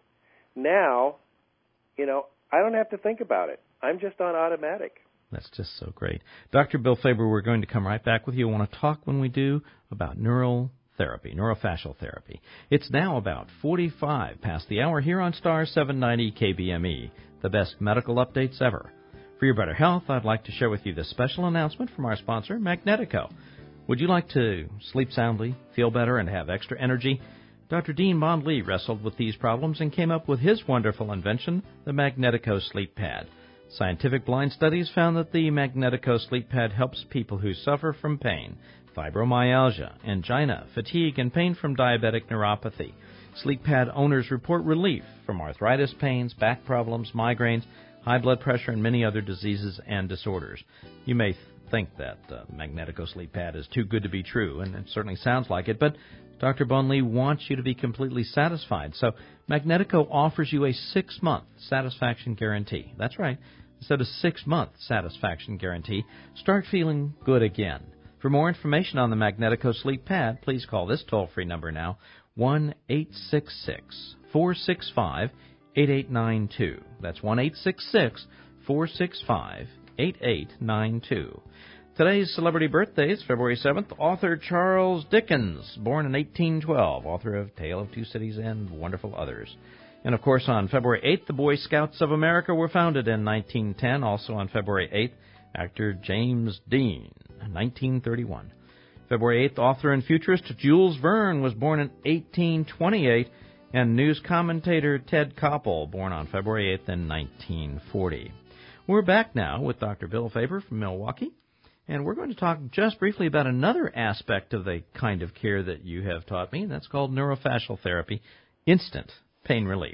Now, you know, I don't have to think about it. I'm just on automatic. That's just so great. Doctor Bill Faber, we're going to come right back with you. I want to talk when we do about neural therapy, neurofascial therapy. It's now about forty-five past the hour here on Star seven ninety K B M E, the best medical updates ever. For your better health, I'd like to share with you this special announcement from our sponsor, Magnetico. Would you like to sleep soundly, feel better, and have extra energy? Doctor Dean Bond Lee wrestled with these problems and came up with his wonderful invention, the Magnetico Sleep Pad. Scientific blind studies found that the Magnetico Sleep Pad helps people who suffer from pain, fibromyalgia, angina, fatigue, and pain from diabetic neuropathy. Sleep Pad owners report relief from arthritis pains, back problems, migraines, high blood pressure, and many other diseases and disorders. You may think that uh, Magnetico Sleep Pad is too good to be true, and it certainly sounds like it, but Doctor Bonley wants you to be completely satisfied. So Magnetico offers you a six-month satisfaction guarantee. That's right. Instead of six-month satisfaction guarantee, start feeling good again. For more information on the Magnetico Sleep Pad, please call this toll-free number now, one eight six six, four six five, eight eight nine two. That's one eight six six, four six five, eight eight nine two. Today's celebrity birthday is February seventh, author Charles Dickens, born in eighteen twelve, author of Tale of Two Cities and wonderful others. And, of course, on February eighth, the Boy Scouts of America were founded in nineteen ten. Also on February eighth, actor James Dean, nineteen thirty-one. February eighth, author and futurist Jules Verne was born in eighteen twenty-eight, and news commentator Ted Koppel, born on February eighth in nineteen forty. We're back now with Doctor Bill Faber from Milwaukee, and we're going to talk just briefly about another aspect of the kind of care that you have taught me, and that's called neurofascial therapy, instant pain relief.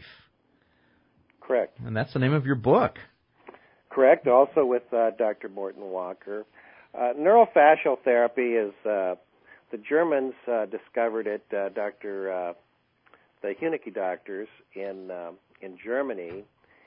Correct. And that's the name of your book. Correct, also with uh, Doctor Morton Walker. Uh, neurofascial therapy is, uh, the Germans uh, discovered it, uh, Doctor Uh, the Hünecke doctors in uh, in Germany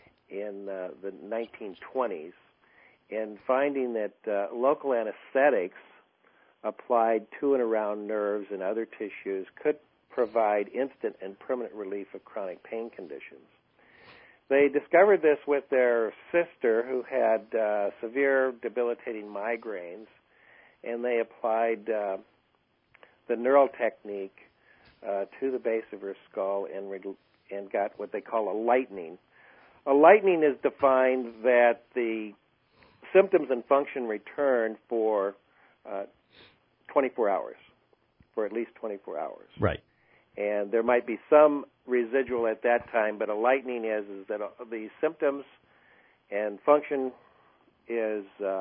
in uh, the nineteen twenties, and finding that uh, local anesthetics applied to and around nerves and other tissues could provide instant and permanent relief of chronic pain conditions. They discovered this with their sister who had uh, severe debilitating migraines, and they applied uh, the neural technique uh, to the base of her skull and, re- and got what they call a lightening. A lightening is defined that the symptoms and function return for uh, twenty-four hours, for at least twenty-four hours. Right. And there might be some residual at that time, but a lightening is, is that the symptoms and function is uh,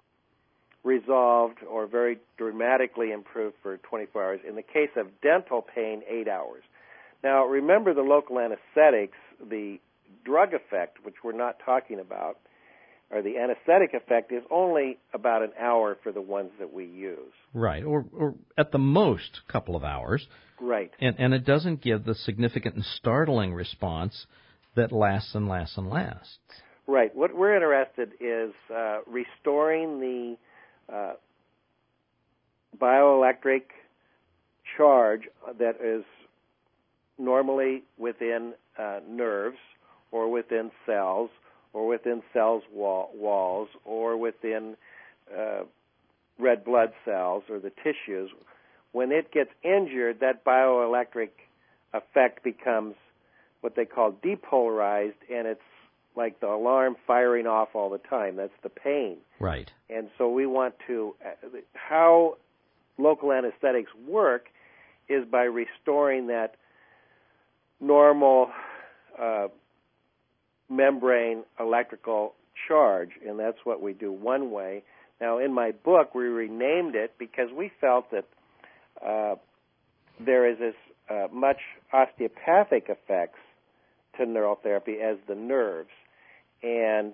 resolved or very dramatically improved for twenty-four hours. In the case of dental pain, eight hours. Now, remember the local anesthetics, the drug effect, which we're not talking about, or the anesthetic effect, is only about an hour for the ones that we use. Right, or, or at the most a couple of hours. Right. And, and it doesn't give the significant and startling response that lasts and lasts and lasts. Right. What we're interested is uh, restoring the uh, bioelectric charge that is normally within uh, nerves or within cells or within cells wall, walls or within uh, red blood cells or the tissues. When it gets injured, that bioelectric effect becomes what they call depolarized, and it's like the alarm firing off all the time. That's the pain. Right. And so we want to, uh, how local anesthetics work is by restoring that normal uh, membrane electrical charge, and that's what we do one way. Now, in my book, we renamed it because we felt that uh, there is as uh, much osteopathic effects to neural therapy as the nerves, and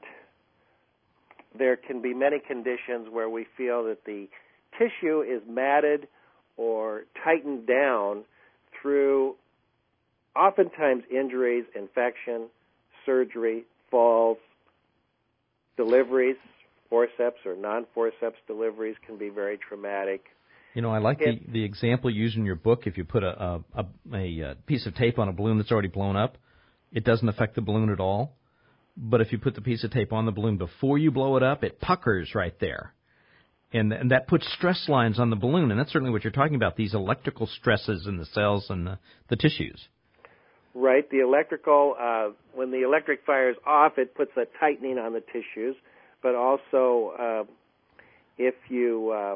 there can be many conditions where we feel that the tissue is matted or tightened down through oftentimes injuries, infection, surgery, falls, deliveries, forceps or non-forceps deliveries can be very traumatic. You know, I like it, the, the example you use in your book. If you put a, a, a, a piece of tape on a balloon that's already blown up, it doesn't affect the balloon at all. But if you put the piece of tape on the balloon before you blow it up, it puckers right there. And, and that puts stress lines on the balloon, and that's certainly what you're talking about, these electrical stresses in the cells and the, the tissues. Right. The electrical, uh, when the electric fires off, it puts a tightening on the tissues. But also, uh, if you uh,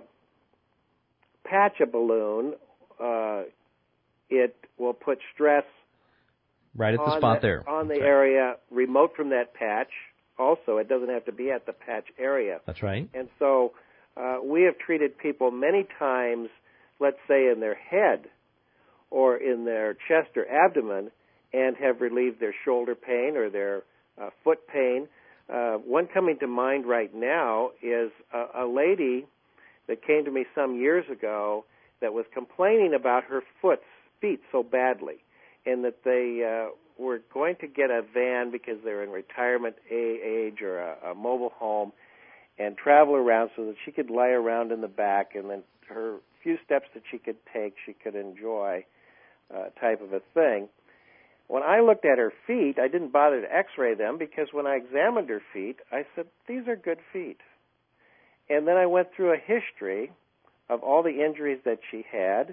patch a balloon, uh, it will put stress right at the spot the, there. on the That's right. area remote from that patch. Also, it doesn't have to be at the patch area. That's right. And so uh, we have treated people many times, let's say in their head or in their chest or abdomen, and have relieved their shoulder pain or their uh, foot pain. Uh, one coming to mind right now is a, a lady that came to me some years ago that was complaining about her foot, feet so badly, and that they uh, were going to get a van because they're in retirement age or a, a mobile home and travel around so that she could lay around in the back, and then her few steps that she could take, she could enjoy uh, type of a thing. When I looked at her feet, I didn't bother to x-ray them because when I examined her feet, I said, these are good feet. And then I went through a history of all the injuries that she had,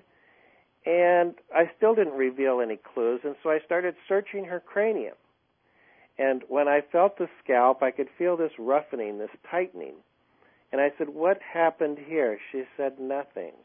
and I still didn't reveal any clues, and so I started searching her cranium. And when I felt the scalp, I could feel this roughening, this tightening. And I said, what happened here? She said, nothing.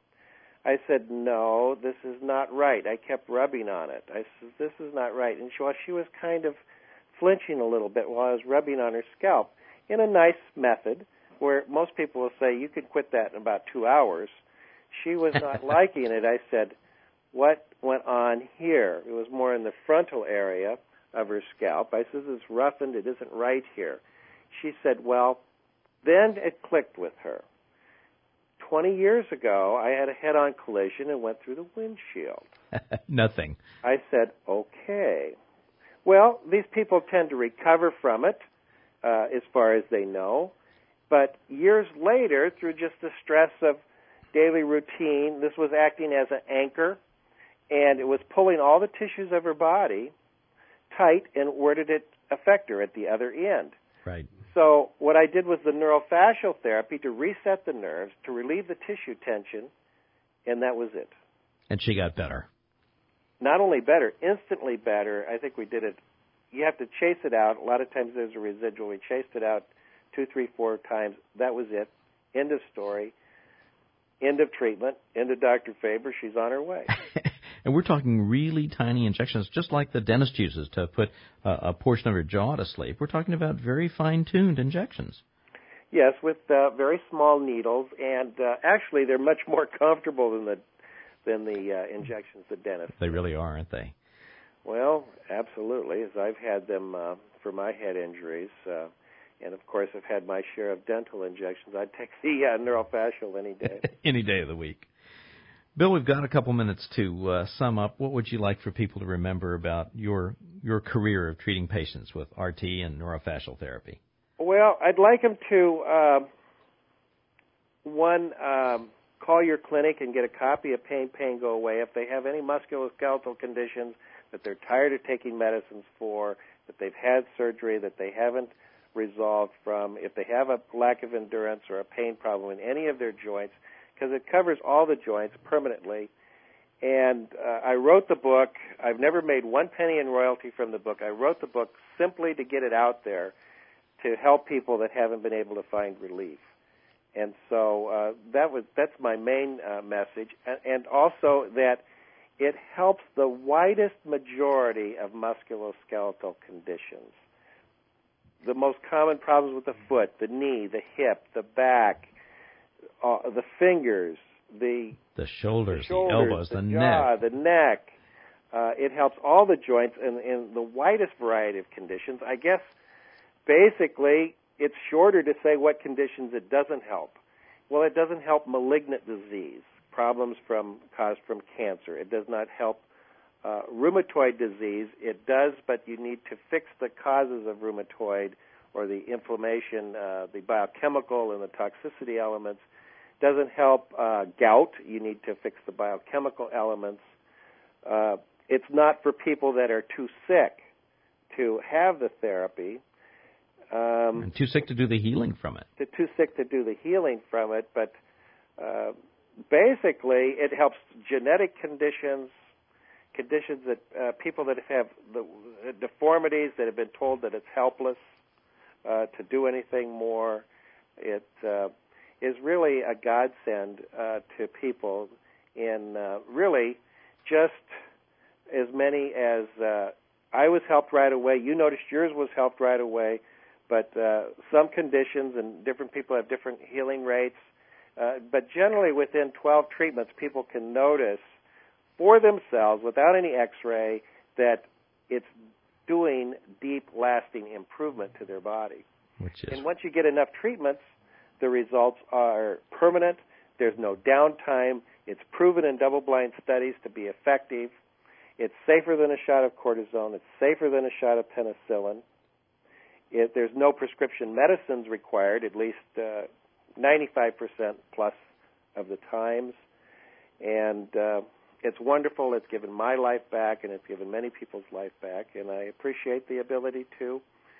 I said, no, this is not right. I kept rubbing on it. I said, this is not right. And she, well, she was kind of flinching a little bit while I was rubbing on her scalp in a nice method where most people will say, you could quit that in about two hours. She was not liking it. I said, what went on here? It was more in the frontal area of her scalp. I said, this is roughened. It isn't right here. She said, well, then it clicked with her. Twenty years ago, I had a head-on collision and went through the windshield. Nothing. I said, okay. Well, these people tend to recover from it uh, as far as they know. But years later, through just the stress of daily routine, this was acting as an anchor, and it was pulling all the tissues of her body tight, and where did it affect her? At the other end. Right. So what I did was the neurofascial therapy to reset the nerves, to relieve the tissue tension, and that was it. And she got better. Not only better, instantly better. I think we did it. You have to chase it out. A lot of times there's a residual. We chased it out two, three, four times. That was it. End of story. End of treatment. End of Doctor Faber. She's on her way. And we're talking really tiny injections, just like the dentist uses to put uh, a portion of her jaw to sleep. We're talking about very fine-tuned injections. Yes, with uh, very small needles, and uh, actually they're much more comfortable than the than the uh, injections the dentist. They really are, aren't they? Well, absolutely, as I've had them uh, for my head injuries, uh, and of course I've had my share of dental injections. I'd take the uh, neurofascial any day. Any day of the week. Bill, we've got a couple minutes to uh, sum up. What would you like for people to remember about your your career of treating patients with R T and neurofascial therapy? Well, I'd like them to, uh, one, um, call your clinic and get a copy of Pain, Pain, Go Away. If they have any musculoskeletal conditions that they're tired of taking medicines for, that they've had surgery, that they haven't resolved from, if they have a lack of endurance or a pain problem in any of their joints, because it covers all the joints permanently. And uh, I wrote the book. I've never made one penny in royalty from the book. I wrote the book simply to get it out there to help people that haven't been able to find relief. And so uh, that was that's my main uh, message, and, and also that it helps the widest majority of musculoskeletal conditions. The most common problems with the foot, the knee, the hip, the back, uh, the fingers, the the shoulders, the, shoulders, the elbows, the, the jaw, neck. the neck. Uh, it helps all the joints in, in the widest variety of conditions. I guess basically it's shorter to say what conditions it doesn't help. Well, it doesn't help malignant disease, problems from caused from cancer. It does not help uh, rheumatoid disease. It does, but you need to fix the causes of rheumatoid or the inflammation, uh, the biochemical and the toxicity elements. Doesn't help uh, gout. You need to fix the biochemical elements. Uh, it's not for people that are too sick to have the therapy. Um, and too sick to do the healing from it. To, too sick to do the healing from it, but uh, basically it helps genetic conditions, conditions that uh, people that have the, the deformities that have been told that it's helpless uh, to do anything more. It uh, is really a godsend uh, to people in uh, really just as many as uh, I was helped right away. You noticed yours was helped right away, but uh, some conditions and different people have different healing rates. Uh, but generally within twelve treatments, people can notice for themselves without any x-ray that it's doing deep, lasting improvement to their body. Which is... And once you get enough treatments, the results are permanent. There's no downtime. It's proven in double-blind studies to be effective. It's safer than a shot of cortisone. It's safer than a shot of penicillin. It, there's no prescription medicines required, at least uh, ninety-five percent plus of the times. And uh, it's wonderful. It's given my life back, and it's given many people's life back. And I appreciate the ability to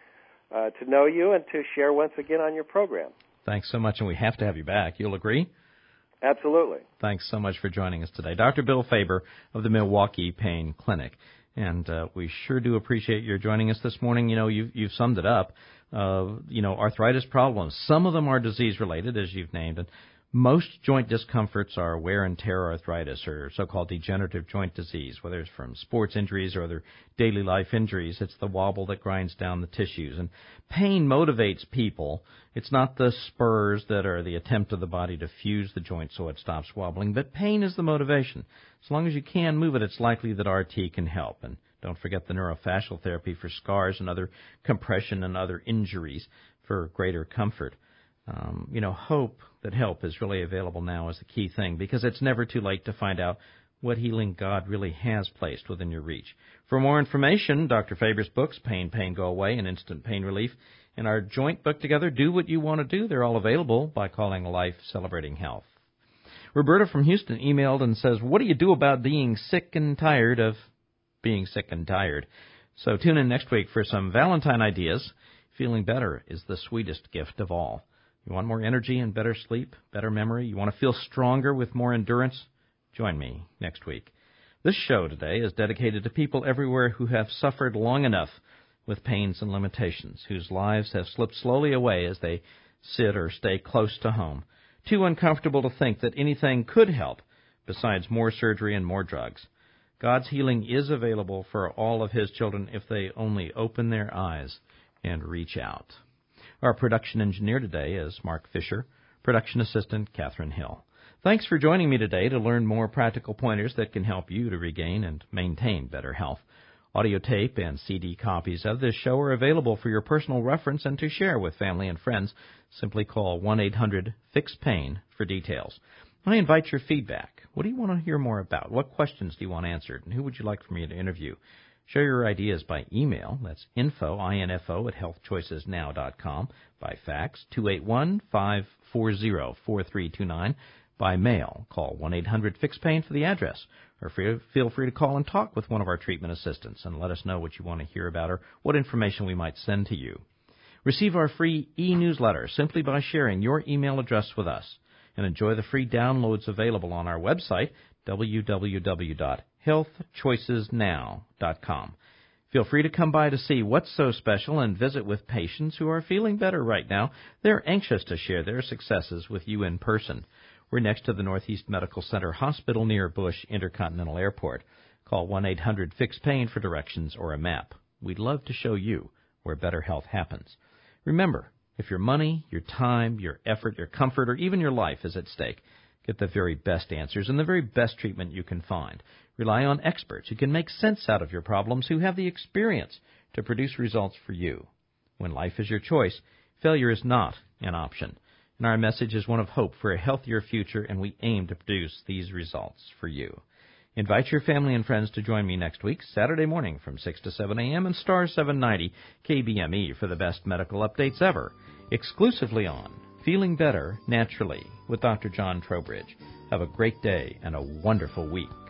uh, to know you and to share once again on your program. Thanks so much, and we have to have you back. You'll agree? Absolutely. Thanks so much for joining us today. Doctor Bill Faber of the Milwaukee Pain Clinic. And uh, we sure do appreciate your joining us this morning. You know, you've, you've summed it up. Uh, you know, arthritis problems. Some of them are disease-related, as you've named it. Most joint discomforts are wear and tear arthritis, or so-called degenerative joint disease, whether it's from sports injuries or other daily life injuries. It's the wobble that grinds down the tissues. And pain motivates people. It's not the spurs that are the attempt of the body to fuse the joint so it stops wobbling, but pain is the motivation. As long as you can move it, it's likely that R T can help. And don't forget the neurofascial therapy for scars and other compression and other injuries for greater comfort. Um, you know, hope that help is really available now is the key thing, because it's never too late to find out what healing God really has placed within your reach. For more information, Doctor Faber's books, Pain, Pain, Go Away, and Instant Pain Relief, and our joint book together, Do What You Want to Do, they're all available by calling Life Celebrating Health. Roberta from Houston emailed and says, what do you do about being sick and tired of being sick and tired? So tune in next week for some Valentine ideas. Feeling better is the sweetest gift of all. You want more energy and better sleep, better memory? You want to feel stronger with more endurance? Join me next week. This show today is dedicated to people everywhere who have suffered long enough with pains and limitations, whose lives have slipped slowly away as they sit or stay close to home, too uncomfortable to think that anything could help besides more surgery and more drugs. God's healing is available for all of His children if they only open their eyes and reach out. Our production engineer today is Mark Fisher, production assistant Catherine Hill. Thanks for joining me today to learn more practical pointers that can help you to regain and maintain better health. Audio tape and C D copies of this show are available for your personal reference and to share with family and friends. Simply call one eight hundred fix pain for details. I invite your feedback. What do you want to hear more about? What questions do you want answered? And who would you like for me to interview? Share your ideas by email. That's info, I N F O, at health choices now dot com. By fax, two eight one, five four zero, four three two nine. By mail, call one eight hundred fix pain for the address. Or free, feel free to call and talk with one of our treatment assistants and let us know what you want to hear about or what information we might send to you. Receive our free e-newsletter simply by sharing your email address with us. And enjoy the free downloads available on our website, w w w dot health choices now dot com. Feel free to come by to see what's so special and visit with patients who are feeling better right now. They're anxious to share their successes with you in person. We're next to the Northeast Medical Center Hospital near Bush Intercontinental Airport. Call one eight hundred fix pain for directions or a map. We'd love to show you where better health happens. Remember, if your money, your time, your effort, your comfort, or even your life is at stake, get the very best answers and the very best treatment you can find. Rely on experts who can make sense out of your problems, who have the experience to produce results for you. When life is your choice, failure is not an option. And our message is one of hope for a healthier future, and we aim to produce these results for you. Invite your family and friends to join me next week, Saturday morning from six to seven a.m. and Star seven ninety K B M E for the best medical updates ever, exclusively on Feeling Better Naturally with Doctor John Trowbridge. Have a great day and a wonderful week.